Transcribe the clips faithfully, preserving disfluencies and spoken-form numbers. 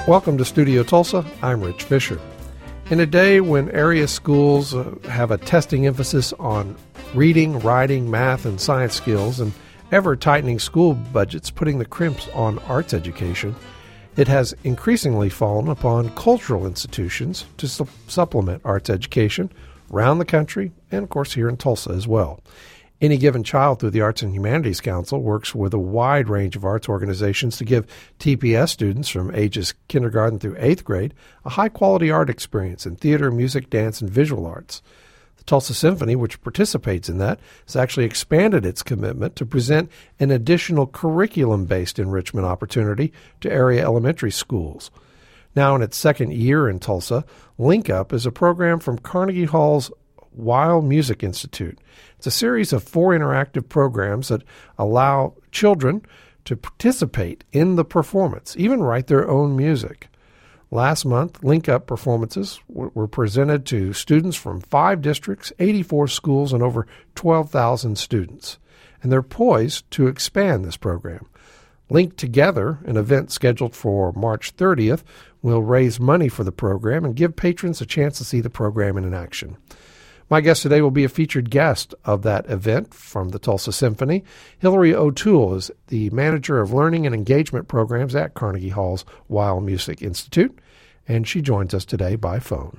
Welcome to Studio Tulsa. I'm Rich Fisher. In a day when area schools uh, have a testing emphasis on reading, writing, math, and science skills, and ever-tightening school budgets putting the crimps on arts education, it has increasingly fallen upon cultural institutions to su- supplement arts education around the country and, of course, here in Tulsa as well. Any Given Child through the Arts and Humanities Council works with a wide range of arts organizations to give T P S students from ages kindergarten through eighth grade a high-quality art experience in theater, music, dance, and visual arts. The Tulsa Symphony, which participates in that, has actually expanded its commitment to present an additional curriculum-based enrichment opportunity to area elementary schools. Now in its second year in Tulsa, Link Up is a program from Carnegie Hall's Weill Music Institute. It's a series of four interactive programs that allow children to participate in the performance, even write their own music. Last month, Link Up performances were presented to students from five districts, eighty-four schools, and over twelve thousand students. And they're poised to expand this program. Link Together, an event scheduled for March thirtieth, will raise money for the program and give patrons a chance to see the program in action. My guest today will be a featured guest of that event from the Tulsa Symphony. Hillary O'Toole is the Manager of Learning and Engagement Programs at Carnegie Hall's Weill Music Institute, and she joins us today by phone.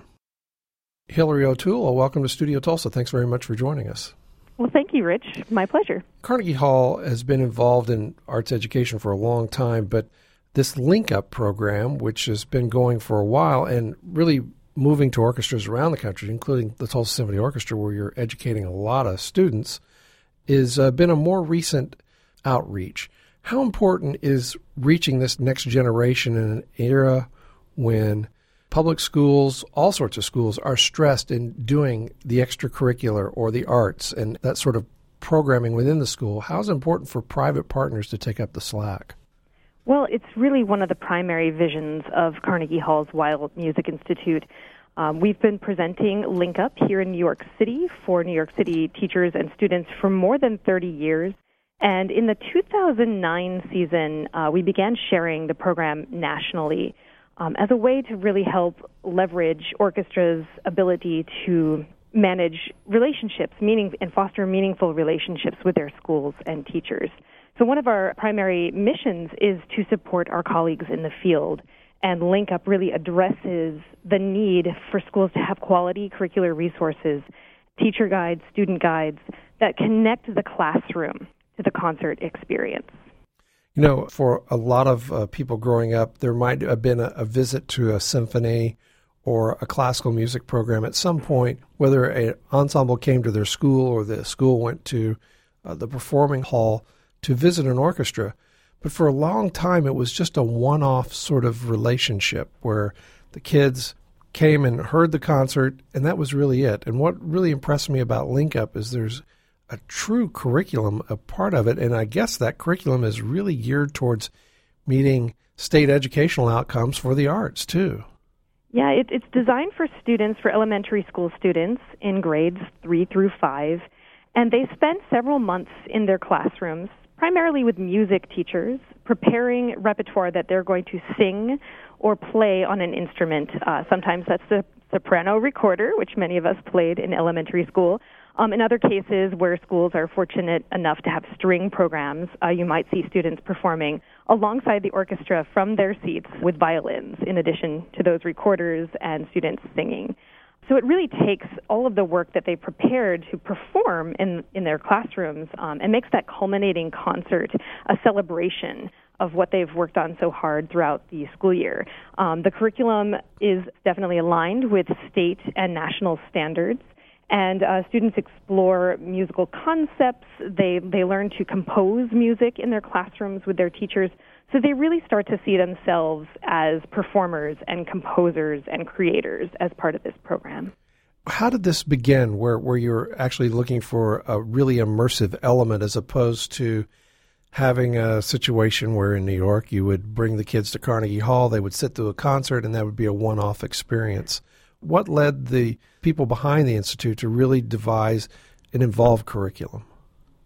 Hillary O'Toole, welcome to Studio Tulsa. Thanks very much for joining us. Well, thank you, Rich. My pleasure. Carnegie Hall has been involved in arts education for a long time, but this Link Up program, which has been going for a while and really moving to orchestras around the country, including the Tulsa Symphony Orchestra, where you're educating a lot of students, has uh, been a more recent outreach. How important is reaching this next generation in an era when public schools, all sorts of schools, are stressed in doing the extracurricular or the arts and that sort of programming within the school? How is it important for private partners to take up the slack? Well, it's really one of the primary visions of Carnegie Hall's Weill Music Institute. Um, we've been presenting Link Up here in New York City for New York City teachers and students for more than thirty years. And in the two thousand nine season, uh, we began sharing the program nationally um, as a way to really help leverage orchestra's ability to manage relationships meaning, and foster meaningful relationships with their schools and teachers. So one of our primary missions is to support our colleagues in the field, and Link Up really addresses the need for schools to have quality curricular resources, teacher guides, student guides, that connect the classroom to the concert experience. You know, for a lot of uh, people growing up, there might have been a, a visit to a symphony or a classical music program at some point, whether an ensemble came to their school or the school went to uh, the performing hall to visit an orchestra. But for a long time, it was just a one-off sort of relationship where the kids came and heard the concert, and that was really it. And what really impressed me about Link Up is there's a true curriculum, a part of it, and I guess that curriculum is really geared towards meeting state educational outcomes for the arts, too. Yeah, it, it's designed for students, for elementary school students in grades three through five, and they spend several months in their classrooms, primarily with music teachers, preparing repertoire that they're going to sing or play on an instrument. Uh, sometimes that's the soprano recorder, which many of us played in elementary school. Um, in other cases where schools are fortunate enough to have string programs, uh, you might see students performing alongside the orchestra from their seats with violins, in addition to those recorders and students singing. So it really takes all of the work that they prepared to perform in in their classrooms um, and makes that culminating concert a celebration of what they've worked on so hard throughout the school year. Um, the curriculum is definitely aligned with state and national standards, and uh, students explore musical concepts. They they learn to compose music in their classrooms with their teachers. So they really start to see themselves as performers and composers and creators as part of this program. How did this begin, where, where you're actually looking for a really immersive element as opposed to having a situation where in New York you would bring the kids to Carnegie Hall, they would sit through a concert, and that would be a one-off experience? What led the people behind the Institute to really devise an involved curriculum?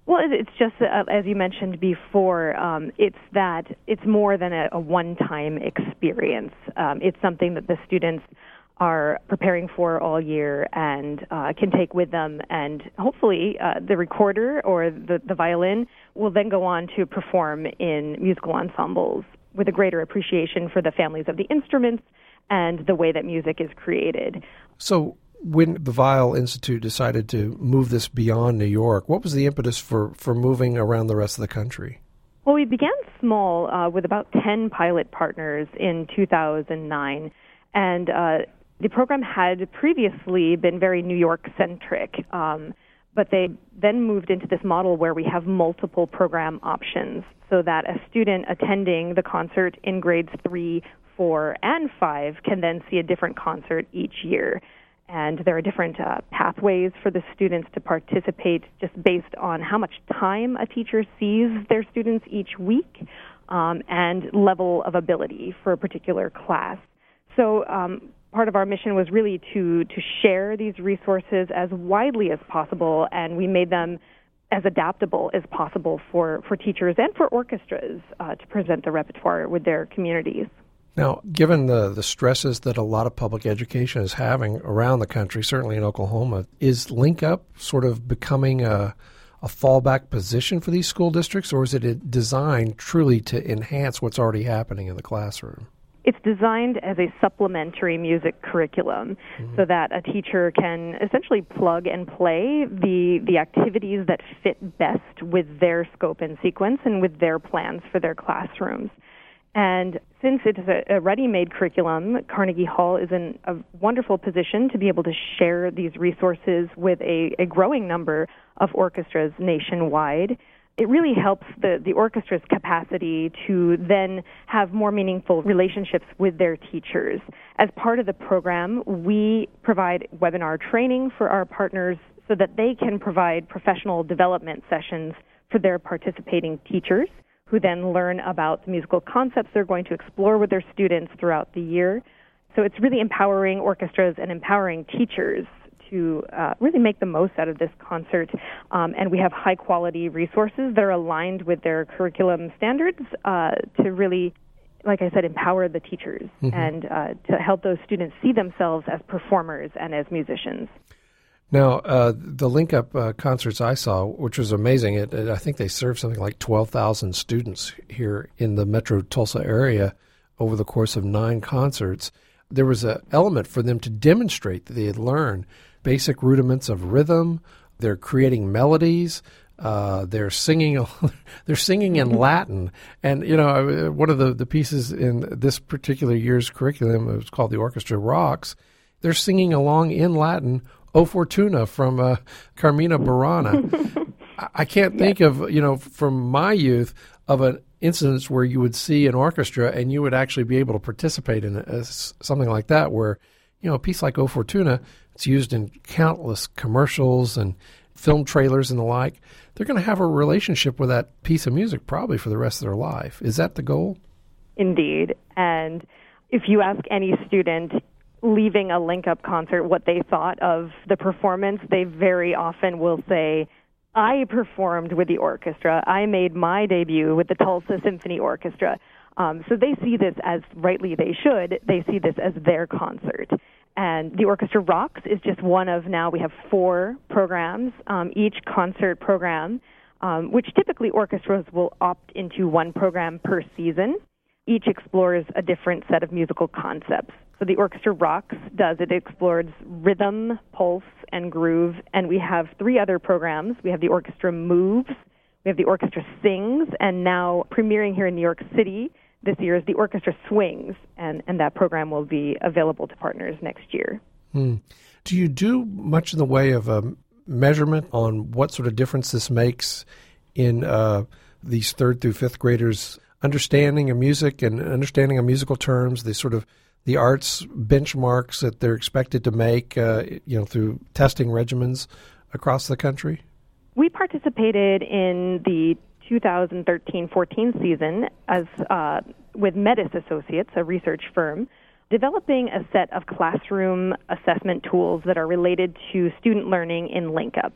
Well, it- it's just, uh, as you mentioned before, um, it's that it's more than a, a one-time experience. Um, it's something that the students are preparing for all year and uh, can take with them. And hopefully uh, the recorder or the, the violin will then go on to perform in musical ensembles with a greater appreciation for the families of the instruments and the way that music is created. So when the Weill Institute decided to move this beyond New York, what was the impetus for, for moving around the rest of the country? Well, we began small uh, with about ten pilot partners in two thousand nine, and uh, the program had previously been very New York-centric, um, but they then moved into this model where we have multiple program options so that a student attending the concert in grades three, four, and five can then see a different concert each year. And there are different uh, pathways for the students to participate just based on how much time a teacher sees their students each week um, and level of ability for a particular class. So um, part of our mission was really to, to share these resources as widely as possible, and we made them as adaptable as possible for, for teachers and for orchestras uh, to present the repertoire with their communities. Now, given the, the stresses that a lot of public education is having around the country, certainly in Oklahoma, is Link Up sort of becoming a, a fallback position for these school districts, or is it designed truly to enhance what's already happening in the classroom? It's designed as a supplementary music curriculum mm-hmm. so that a teacher can essentially plug and play the, the activities that fit best with their scope and sequence and with their plans for their classrooms. And since it is a, a ready-made curriculum, Carnegie Hall is in a wonderful position to be able to share these resources with a, a growing number of orchestras nationwide. It really helps the, the orchestra's capacity to then have more meaningful relationships with their teachers. As part of the program, we provide webinar training for our partners so that they can provide professional development sessions for their participating teachers, who then learn about the musical concepts they're going to explore with their students throughout the year. So it's really empowering orchestras and empowering teachers to uh, really make the most out of this concert. Um, and we have high-quality resources that are aligned with their curriculum standards uh, to really, like I said, empower the teachers mm-hmm. and uh, to help those students see themselves as performers and as musicians. Now, uh, the Link Up uh, concerts I saw, which was amazing, it, it, I think they served something like twelve thousand students here in the metro Tulsa area over the course of nine concerts. There was an element for them to demonstrate that they had learned basic rudiments of rhythm. They're creating melodies. Uh, they're singing. They're singing in Latin, and you know, one of the, the pieces in this particular year's curriculum, it was called "The Orchestra Rocks." They're singing along in Latin. O Fortuna from uh, Carmina Burana. I can't think yes. of, you know, from my youth, of an instance where you would see an orchestra and you would actually be able to participate in a, something like that where, you know, a piece like O Fortuna, it's used in countless commercials and film trailers and the like. They're going to have a relationship with that piece of music probably for the rest of their life. Is that the goal? Indeed. And if you ask any student leaving a Link Up concert what they thought of the performance, they very often will say, I performed with the orchestra. I made my debut with the Tulsa Symphony Orchestra. Um, so they see this as, rightly they should, they see this as their concert. And the Orchestra Rocks is just one of, now we have four programs, um, each concert program, um, which typically orchestras will opt into one program per season. Each explores a different set of musical concepts. So the Orchestra Rocks does, it explores rhythm, pulse, and groove. And we have three other programs. We have the Orchestra Moves, we have the Orchestra Sings, and now premiering here in New York City this year is the Orchestra Swings, and, and that program will be available to partners next year. Hmm. Do you do much in the way of a measurement on what sort of difference this makes in uh, these third through fifth graders' understanding of music and understanding of musical terms, the sort of the arts benchmarks that they're expected to make, uh, you know, through testing regimens across the country? We participated in the two thousand thirteen fourteen season as uh, with Metis Associates, a research firm, developing a set of classroom assessment tools that are related to student learning in Link Up.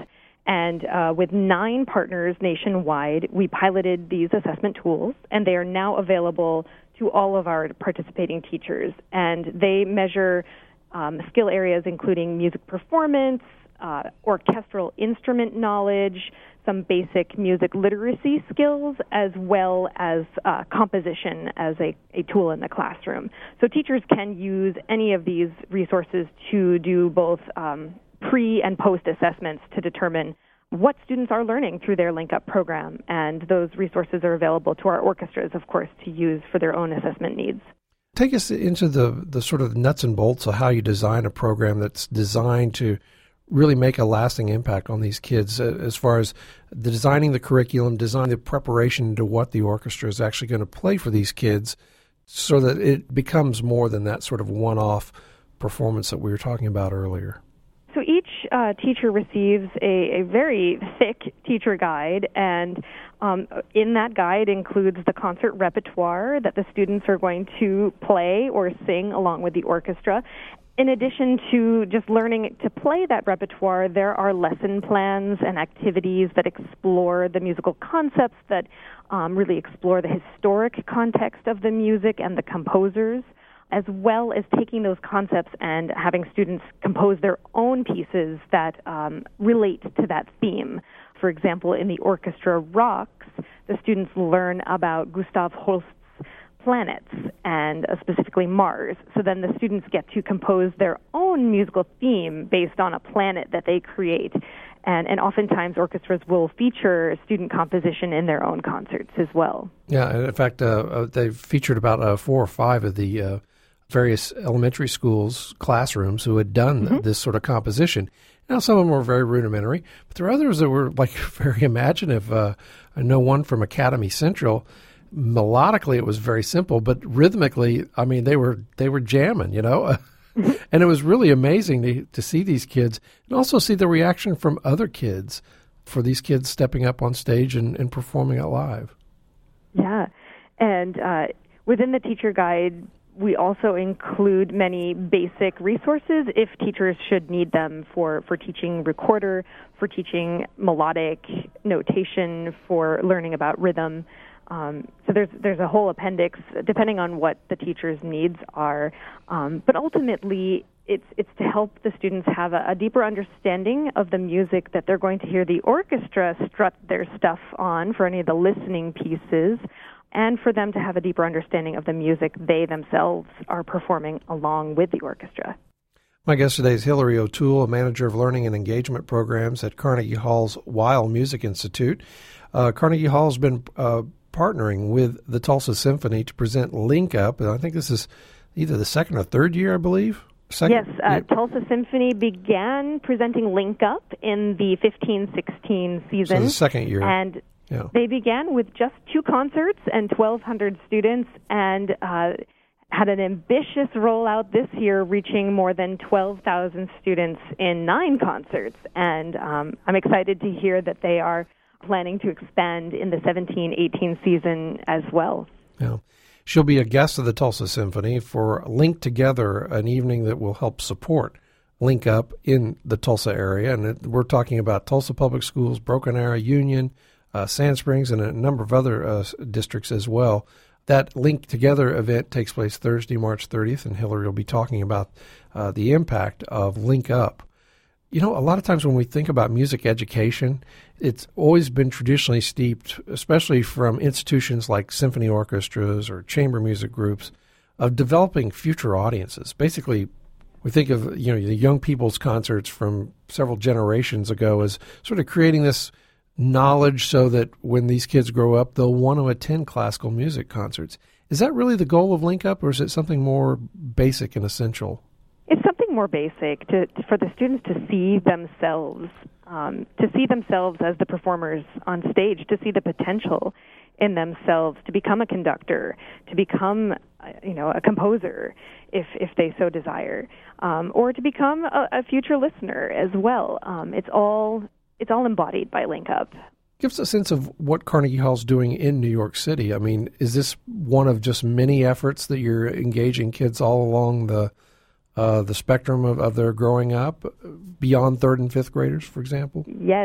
And uh, with nine partners nationwide, we piloted these assessment tools, and they are now available to all of our participating teachers. And they measure um, skill areas including music performance, uh, orchestral instrument knowledge, some basic music literacy skills, as well as uh, composition as a, a tool in the classroom. So teachers can use any of these resources to do both um, pre- and post-assessments to determine what students are learning through their Link Up program. And those resources are available to our orchestras, of course, to use for their own assessment needs. Take us into the, the sort of nuts and bolts of how you design a program that's designed to really make a lasting impact on these kids, uh, as far as the designing the curriculum, designing the preparation into what the orchestra is actually going to play for these kids, so that it becomes more than that sort of one-off performance that we were talking about earlier. So each uh, teacher receives a, a very thick teacher guide, and um, in that guide includes the concert repertoire that the students are going to play or sing along with the orchestra. In addition to just learning to play that repertoire, there are lesson plans and activities that explore the musical concepts, that um, really explore the historic context of the music and the composers, as well as taking those concepts and having students compose their own pieces that um, relate to that theme. For example, in the orchestra rocks, the students learn about Gustav Holst's planets, and uh, specifically Mars. So then the students get to compose their own musical theme based on a planet that they create. And, and oftentimes orchestras will feature student composition in their own concerts as well. Yeah, and in fact, uh, they've featured about uh, four or five of the uh, various elementary schools' classrooms who had done mm-hmm. this sort of composition. Now, some of them were very rudimentary, but there are others that were like very imaginative. Uh, I know one from Academy Central. Melodically, it was very simple, but rhythmically, I mean, they were they were jamming, you know. And it was really amazing to, to see these kids and also see the reaction from other kids for these kids stepping up on stage and, and performing it live. Yeah, and uh, within the teacher guide, we also include many basic resources if teachers should need them for, for teaching recorder, for teaching melodic notation, for learning about rhythm. Um, so there's there's a whole appendix depending on what the teacher's needs are. Um, but ultimately, it's it's to help the students have a, a deeper understanding of the music that they're going to hear the orchestra strut their stuff on for any of the listening pieces, and for them to have a deeper understanding of the music they themselves are performing along with the orchestra. My guest today is Hillary O'Toole, a manager of learning and engagement programs at Carnegie Hall's Weill Music Institute. Uh, Carnegie Hall's been uh, partnering with the Tulsa Symphony to present Link Up, and I think this is either the second or third year, I believe. Second, yes, uh, yeah. Tulsa Symphony began presenting Link Up in the fifteen sixteen season. So the second year. And yeah. They began with just two concerts and twelve hundred students, and uh, had an ambitious rollout this year, reaching more than twelve thousand students in nine concerts. And um, I'm excited to hear that they are planning to expand in the seventeen eighteen season as well. Yeah. She'll be a guest of the Tulsa Symphony for Link Together, an evening that will help support Link Up in the Tulsa area. And it, we're talking about Tulsa Public Schools, Broken Arrow, Union, uh, Sand Springs, and a number of other uh, districts as well. That Link Together event takes place Thursday, March thirtieth, and Hillary will be talking about uh, the impact of Link Up. You know, a lot of times when we think about music education, it's always been traditionally steeped, especially from institutions like symphony orchestras or chamber music groups, of developing future audiences. Basically, we think of, you know, the young people's concerts from several generations ago as sort of creating this knowledge so that when these kids grow up, they'll want to attend classical music concerts. Is that really the goal of Link Up, or is it something more basic and essential? It's something more basic to, to for the students to see themselves, um, to see themselves as the performers on stage, to see the potential in themselves to become a conductor, to become, you know, a composer, if if they so desire, um, or to become a, a future listener as well. Um, it's all it's all embodied by Link Up. Give us a sense of what Carnegie Hall's doing in New York City. I mean, is this one of just many efforts that you're engaging kids all along the Uh, the spectrum of, of their growing up, beyond third and fifth graders, for example? Yes,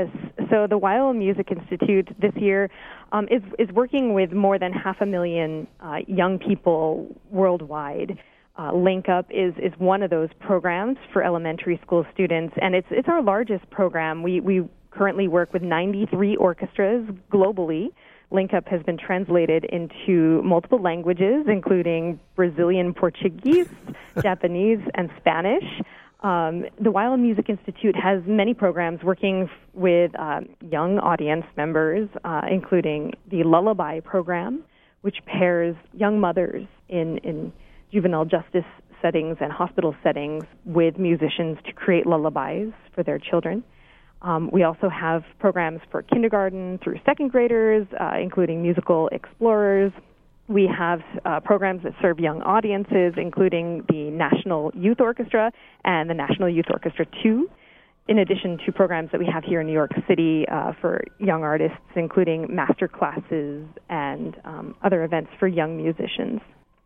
So the Weill Music Institute this year um, is, is working with more than half a million uh, young people worldwide. Uh, Link Up is, is one of those programs for elementary school students, and it's it's our largest program. We we currently work with ninety-three orchestras globally. Link Up has been translated into multiple languages, including Brazilian Portuguese, Japanese, and Spanish. Um, the Weill Music Institute has many programs working f- with um, young audience members, uh, including the Lullaby program, which pairs young mothers in, in juvenile justice settings and hospital settings with musicians to create lullabies for their children. Um, we also have programs for kindergarten through second graders, uh, including musical explorers. We have uh, programs that serve young audiences, including the National Youth Orchestra and the National Youth Orchestra two, in addition to programs that we have here in New York City uh, for young artists, including master classes and um, other events for young musicians.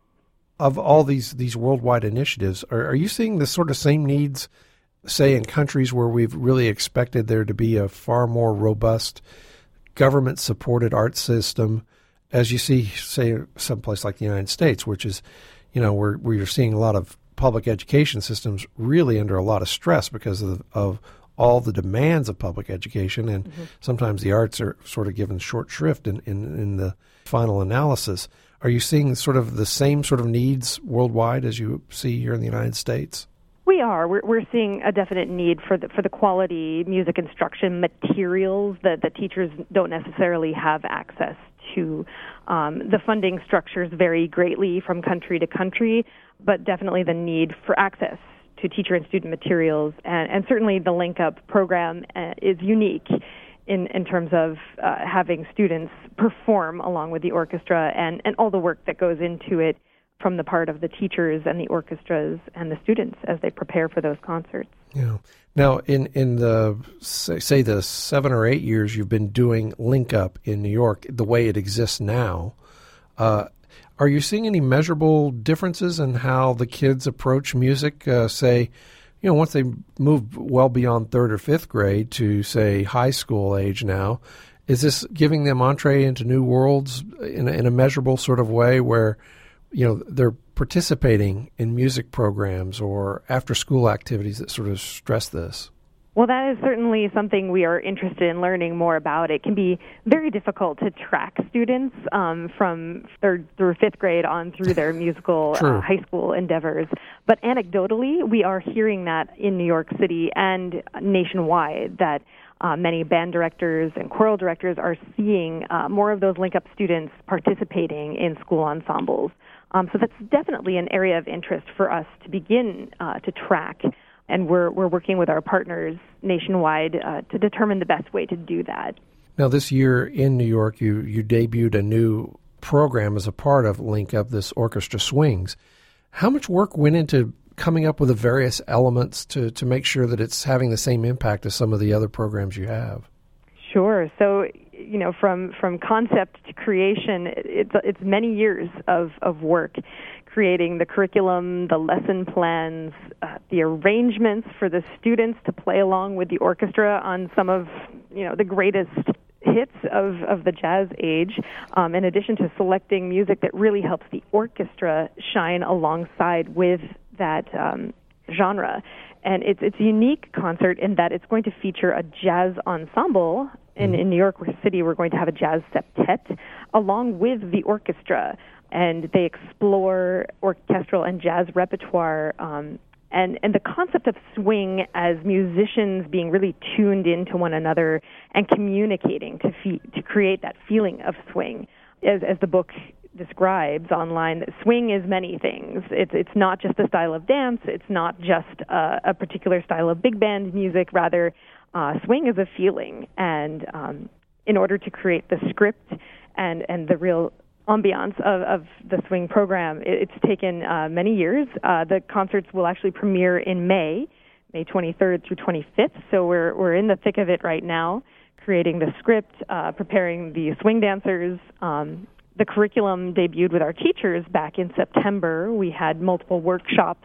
Of all these, these worldwide initiatives, are, are you seeing the sort of same needs, say, in countries where we've really expected there to be a far more robust government-supported art system, as you see, say, someplace like the United States, which is, you know, where, where you're seeing a lot of public education systems really under a lot of stress because of, of all the demands of public education, and mm-hmm. sometimes the arts are sort of given short shrift in, in, in the final analysis. Are you seeing sort of the same sort of needs worldwide as you see here in the United States? We are. We're, we're seeing a definite need for the, for the quality music instruction materials that the teachers don't necessarily have access to. Um, the funding structures vary greatly from country to country, but definitely the need for access to teacher and student materials. And, and certainly the Link Up program uh, is unique in, in terms of uh, having students perform along with the orchestra and, and all the work that goes into it from the part of the teachers and the orchestras and the students as they prepare for those concerts. Yeah. Now, in, in the, say, say the seven or eight years you've been doing Link Up in New York, the way it exists now, uh, are you seeing any measurable differences in how the kids approach music, uh, say, you know, once they move well beyond third or fifth grade to, say, high school age now? Is this giving them entree into new worlds in a, in a measurable sort of way where, you know, they're participating in music programs or after-school activities that sort of stress this? Well, that is certainly something we are interested in learning more about. It can be very difficult to track students um, from third through fifth grade on through their musical uh, high school endeavors. But anecdotally, we are hearing that in New York City and nationwide, that uh, many band directors and choral directors are seeing uh, more of those Link Up students participating in school ensembles. Um, so that's definitely an area of interest for us to begin uh, to track. And we're we're working with our partners nationwide uh, to determine the best way to do that. Now, this year in New York, you, you debuted a new program as a part of Link Up, this Orchestra Swings. How much work went into coming up with the various elements to, to make sure that it's having the same impact as some of the other programs you have? Sure. So, you know, from, from concept to creation, it's it's many years of, of work. Creating the curriculum, the lesson plans, uh, the arrangements for the students to play along with the orchestra on some of, you know, the greatest hits of, of the jazz age, um, in addition to selecting music that really helps the orchestra shine alongside with that um, genre. And it's it's a unique concert in that it's going to feature a jazz ensemble. In, in New York City, we're going to have a jazz septet along with the orchestra. And they explore orchestral and jazz repertoire, um, and, and the concept of swing as musicians being really tuned into one another and communicating to fe- to create that feeling of swing. As, as the book describes online, swing is many things. It's it's not just a style of dance. It's not just a, a particular style of big band music. Rather, uh, swing is a feeling. And um, in order to create the script and, and the real ambiance of, of the swing program, it's taken uh, many years. Uh, the concerts will actually premiere in May, May twenty-third through twenty-fifth. So we're we're in the thick of it right now, creating the script, uh, preparing the swing dancers. Um, the curriculum debuted with our teachers back in September. We had multiple workshops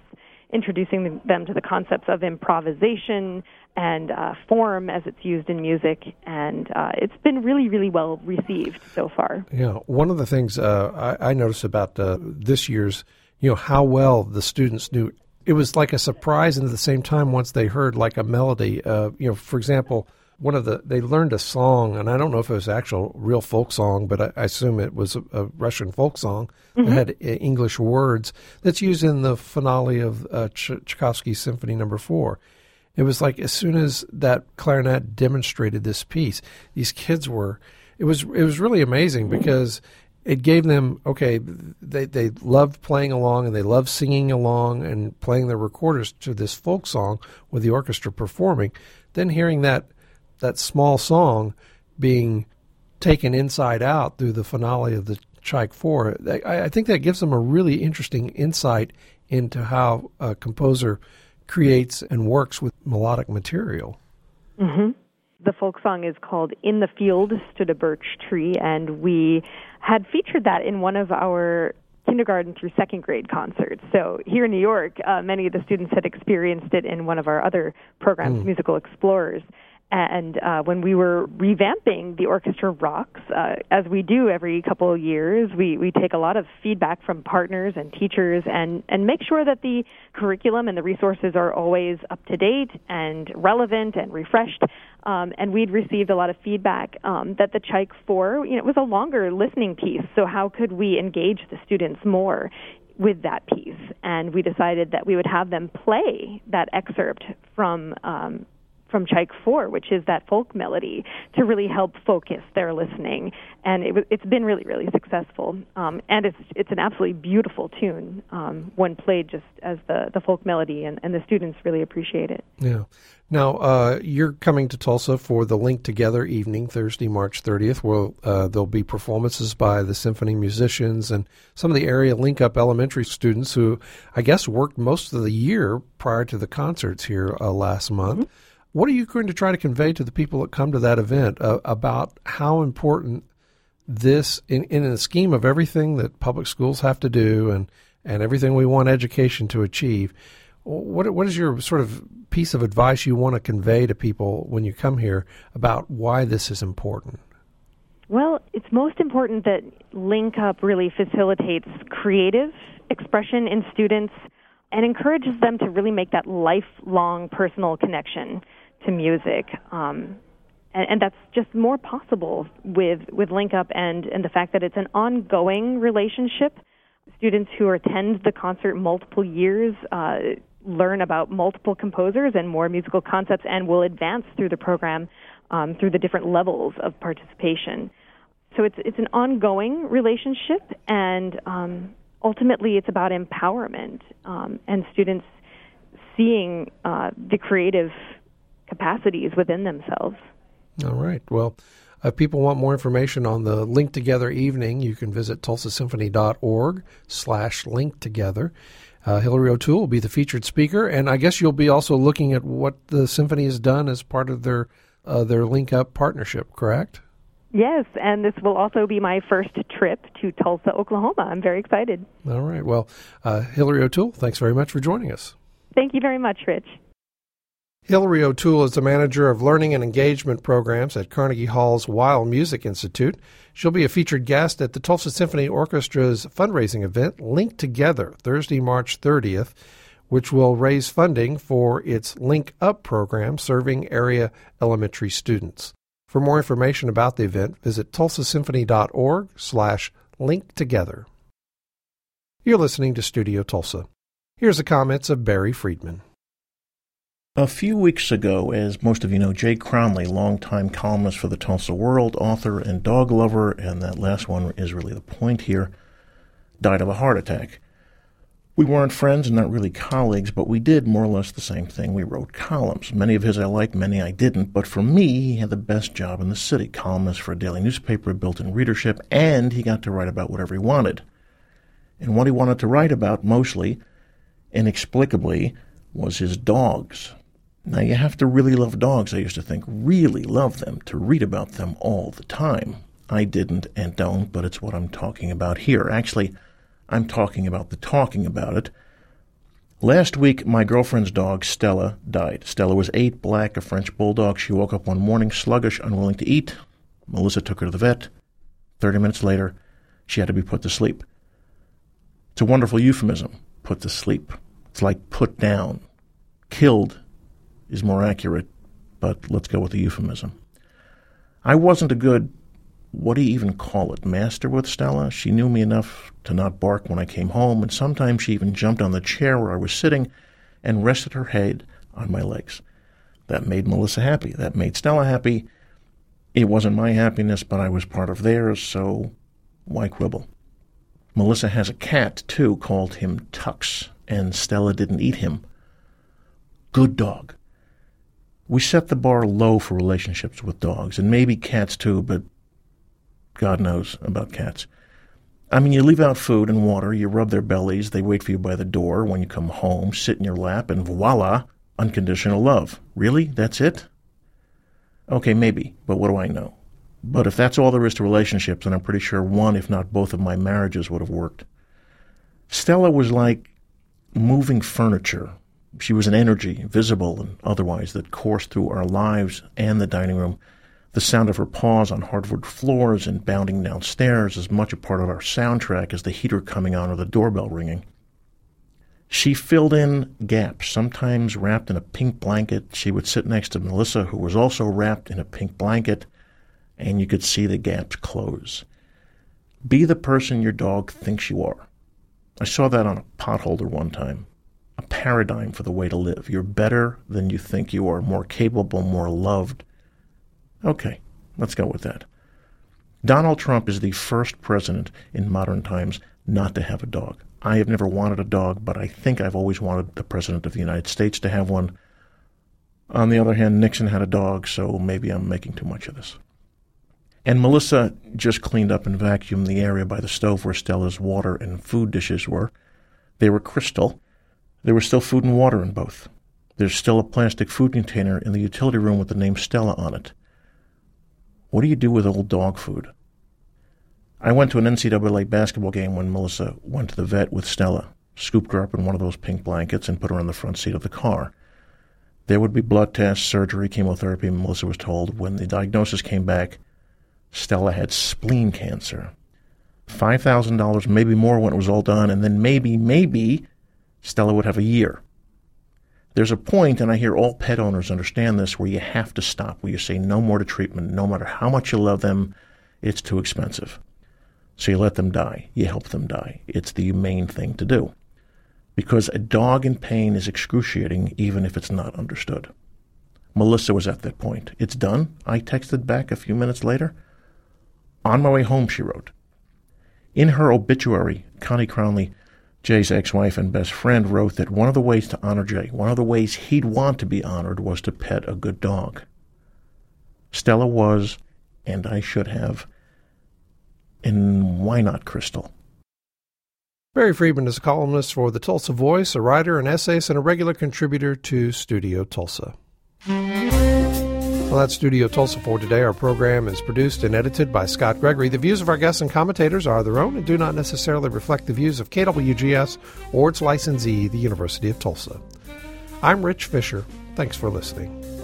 introducing them to the concepts of improvisation and uh, form as it's used in music, and uh, it's been really, really well received so far. Yeah, one of the things uh, I, I noticed about uh, this year's, you know, how well the students knew. It was like a surprise, and at the same time, once they heard like a melody, uh, you know, for example, one of the they learned a song, and I don't know if it was actual real folk song, but I, I assume it was a, a Russian folk song mm-hmm. that had uh, English words that's used in the finale of uh, Ch- Tchaikovsky's Symphony Number Four. It was like as soon as that clarinet demonstrated this piece, these kids were. It was it was really amazing because it gave them okay. They they loved playing along and they loved singing along and playing their recorders to this folk song with the orchestra performing. Then hearing that that small song being taken inside out through the finale of the Tchaik Four, I, I think that gives them a really interesting insight into how a composer creates and works with melodic material. Mm-hmm. The folk song is called In the Field Stood a Birch Tree, and we had featured that in one of our kindergarten through second grade concerts. So here in New York, uh, many of the students had experienced it in one of our other programs, mm. Musical Explorers. And uh, when we were revamping the Orchestra Rocks, uh, as we do every couple of years, we, we take a lot of feedback from partners and teachers and, and make sure that the curriculum and the resources are always up to date and relevant and refreshed. Um, and we'd received a lot of feedback um, that the Tchaik Four, you know, it was a longer listening piece. So how could we engage the students more with that piece? And we decided that we would have them play that excerpt from um, from Tchaik Four, which is that folk melody, to really help focus their listening. And it, it's been really, really successful. Um, and it's it's an absolutely beautiful tune um, when played just as the, the folk melody, and, and the students really appreciate it. Yeah. Now, uh, you're coming to Tulsa for the Link Together evening, Thursday, March thirtieth, where uh, there'll be performances by the symphony musicians and some of the area Link Up elementary students who, I guess, worked most of the year prior to the concerts here uh, last month. Mm-hmm. What are you going to try to convey to the people that come to that event uh, about how important this, in, in the scheme of everything that public schools have to do and, and everything we want education to achieve, what what is your sort of piece of advice you want to convey to people when you come here about why this is important? Well, it's most important that Link Up really facilitates creative expression in students and encourages them to really make that lifelong personal connection to music. Um, and, and that's just more possible with, with Link Up and, and the fact that it's an ongoing relationship. Students who attend the concert multiple years uh, learn about multiple composers and more musical concepts and will advance through the program um, through the different levels of participation. So it's it's an ongoing relationship, and um, ultimately it's about empowerment um, and students seeing uh, the creative capacities within themselves. All right. Well, if people want more information on the Link Together evening, you can visit tulsasymphony.org slash link together. Uh, Hillary O'Toole will be the featured speaker, and I guess you'll be also looking at what the symphony has done as part of their uh, their Link Up partnership, correct? Yes, and this will also be my first trip to Tulsa, Oklahoma. I'm very excited. All right. Well, uh, Hillary O'Toole, thanks very much for joining us. Thank you very much, Rich. Hillary O'Toole is the manager of learning and engagement programs at Carnegie Hall's Weill Music Institute. She'll be a featured guest at the Tulsa Symphony Orchestra's fundraising event, Link Together, Thursday, March thirtieth, which will raise funding for its Link Up program serving area elementary students. For more information about the event, visit tulsasymphony.org slash link together. You're listening to Studio Tulsa. Here's the comments of Barry Friedman. A few weeks ago, as most of you know, Jay Cronley, longtime columnist for the Tulsa World, author and dog lover, and that last one is really the point here, died of a heart attack. We weren't friends and not really colleagues, but we did more or less the same thing. We wrote columns. Many of his I liked, many I didn't, but for me, he had the best job in the city. Columnist for a daily newspaper, built-in readership, and he got to write about whatever he wanted. And what he wanted to write about, mostly, inexplicably, was his dogs. Now, you have to really love dogs, I used to think, really love them, to read about them all the time. I didn't and don't, but it's what I'm talking about here. Actually, I'm talking about the talking about it. Last week, my girlfriend's dog, Stella, died. Stella was eight, black, a French bulldog. She woke up one morning, sluggish, unwilling to eat. Melissa took her to the vet. Thirty minutes later, she had to be put to sleep. It's a wonderful euphemism, put to sleep. It's like put down. Killed is more accurate, but let's go with the euphemism. I wasn't a good, what do you even call it, master with Stella. She knew me enough to not bark when I came home, and sometimes she even jumped on the chair where I was sitting and rested her head on my legs. That made Melissa happy. That made Stella happy. It wasn't my happiness, but I was part of theirs, so why quibble? Melissa has a cat, too, called him Tux, and Stella didn't eat him. Good dog. We set the bar low for relationships with dogs, and maybe cats, too, but God knows about cats. I mean, you leave out food and water, you rub their bellies, they wait for you by the door. When you come home, sit in your lap, and voila, unconditional love. Really? That's it? Okay, maybe, but what do I know? But if that's all there is to relationships, then I'm pretty sure one, if not both of my marriages would have worked. Stella was like moving furniture. She was an energy, visible and otherwise, that coursed through our lives and the dining room. The sound of her paws on hardwood floors and bounding downstairs is much a part of our soundtrack as the heater coming on or the doorbell ringing. She filled in gaps, sometimes wrapped in a pink blanket. She would sit next to Melissa, who was also wrapped in a pink blanket, and you could see the gaps close. Be the person your dog thinks you are. I saw that on a potholder one time. A paradigm for the way to live. You're better than you think you are, more capable, more loved. Okay, let's go with that. Donald Trump is the first president in modern times not to have a dog. I have never wanted a dog, but I think I've always wanted the President of the United States to have one. On the other hand, Nixon had a dog, so maybe I'm making too much of this. And Melissa just cleaned up and vacuumed the area by the stove where Stella's water and food dishes were. They were crystal. There was still food and water in both. There's still a plastic food container in the utility room with the name Stella on it. What do you do with old dog food? I went to an N C double A basketball game when Melissa went to the vet with Stella, scooped her up in one of those pink blankets and put her on the front seat of the car. There would be blood tests, surgery, chemotherapy, and Melissa was told when the diagnosis came back, Stella had spleen cancer. five thousand dollars, maybe more when it was all done, and then maybe, maybe Stella would have a year. There's a point, and I hear all pet owners understand this, where you have to stop, where you say no more to treatment. No matter how much you love them, it's too expensive. So you let them die. You help them die. It's the humane thing to do. Because a dog in pain is excruciating, even if it's not understood. Melissa was at that point. It's done, I texted back a few minutes later. On my way home, she wrote. In her obituary, Connie Crownley, Jay's ex-wife and best friend, wrote that one of the ways to honor Jay, one of the ways he'd want to be honored, was to pet a good dog. Stella was, and I should have, and why not Crystal? Barry Friedman is a columnist for the Tulsa Voice, a writer, an essayist, and a regular contributor to Studio Tulsa. Well, that's Studio Tulsa for today. Our program is produced and edited by Scott Gregory. The views of our guests and commentators are their own and do not necessarily reflect the views of K W G S or its licensee, the University of Tulsa. I'm Rich Fisher. Thanks for listening.